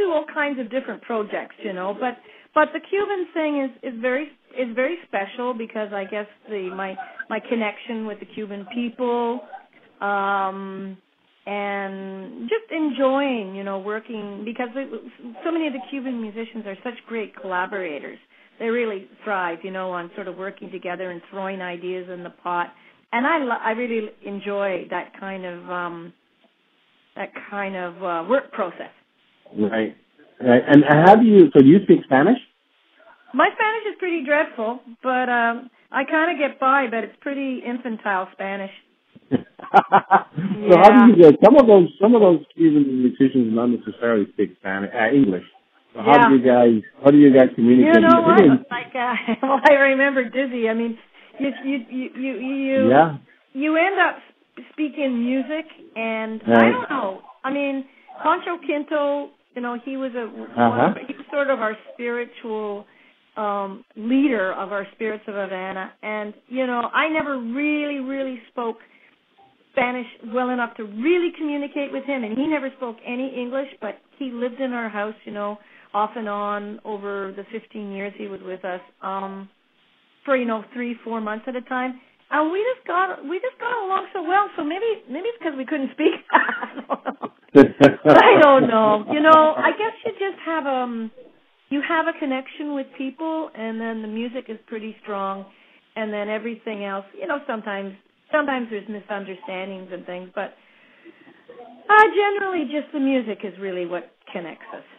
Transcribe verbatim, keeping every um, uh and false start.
do all kinds of different projects, you know, but but the Cuban thing is, is very is very special because I guess the my my connection with the Cuban people, um, and just enjoying, you know, working because they, so many of the Cuban musicians are such great collaborators. They really thrive, you know, on sort of working together and throwing ideas in the pot. And I lo- I really enjoy that kind of um, that kind of uh, work process. Right. Right. And how do you? So do you speak Spanish? My Spanish is pretty dreadful, but um, I kind of get by. But it's pretty infantile Spanish. So yeah. how do you get? Some of those some of those Cuban musicians not necessarily speak Spanish, uh, English. So how yeah. do you guys? How do you guys communicate? You know what? Like, uh, well, I remember Dizzy. I mean, you you you you you, yeah. you end up speaking music, and right. I don't know. I mean, Pancho Quinto. You know, he was a uh-huh. he was sort of our spiritual um, leader of our Spirits of Havana, and you know, I never really really spoke Spanish well enough to really communicate with him, and he never spoke any English, but he lived in our house, you know, off and on over the fifteen years he was with us, um, for, you know, three, four months at a time. And we just got we just got along so well. So maybe maybe it's because we couldn't speak. I don't know. I don't know. You know, I guess you just have um you have a connection with people, and then the music is pretty strong, and then everything else. You know, sometimes sometimes there's misunderstandings and things, but uh, generally just the music is really what connects us.